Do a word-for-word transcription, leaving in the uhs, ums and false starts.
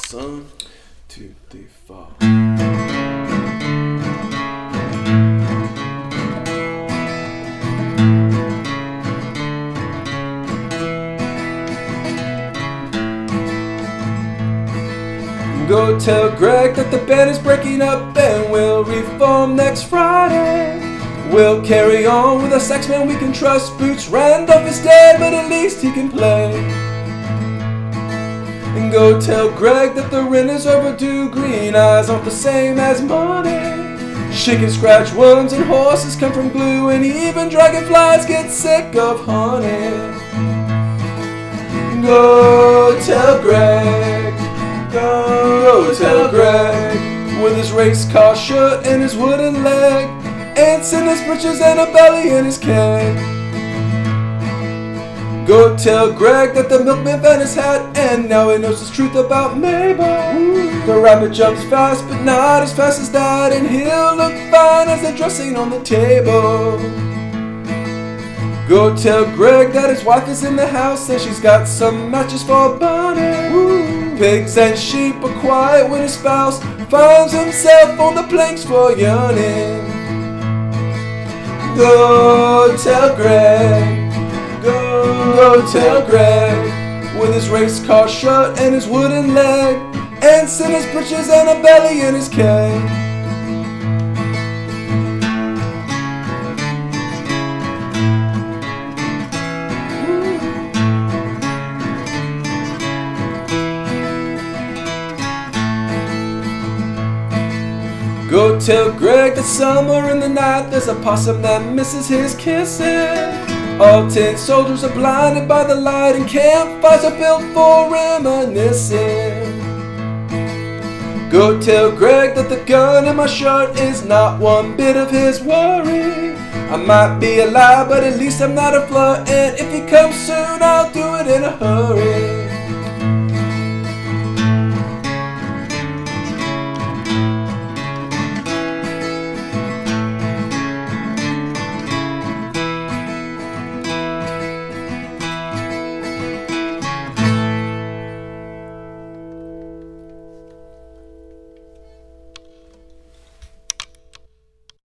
son. Two, three, four. Go tell Greg that the band is breaking up and we'll reform next Friday. We'll carry on with a saxman we can trust. Boots Randolph is dead, but at least he can play. And go tell Greg that the rent is overdue. Green eyes aren't the same as money. Chicken scratch worms and horses come from glue, and even dragonflies get sick of honey. Go tell Greg, go tell Greg, with his race car shirt and his wooden leg, ants in his britches and a belly in his keg. Go tell Greg that the milkman found his hat, and now he knows the truth about Mabel. The rabbit jumps fast, but not as fast as that, and he'll look fine as the dressing on the table. Go tell Greg that his wife is in the house, and she's got some matches for burning. Pigs and sheep are quiet when his spouse finds himself on the planks for yearning. Go tell Greg, go tell Greg, with his race car shirt and his wooden leg, ants in his britches and a belly in his keg. Go tell Greg that somewhere in the night there's a possum that misses his kissing. All tin soldiers are blinded by the light, and campfires are built for reminiscing. Go tell Greg that the gun in my shirt is not one bit of his worry. I might be alive, but at least I'm not a flirt, and if he comes soon, I'll do it in a hurry.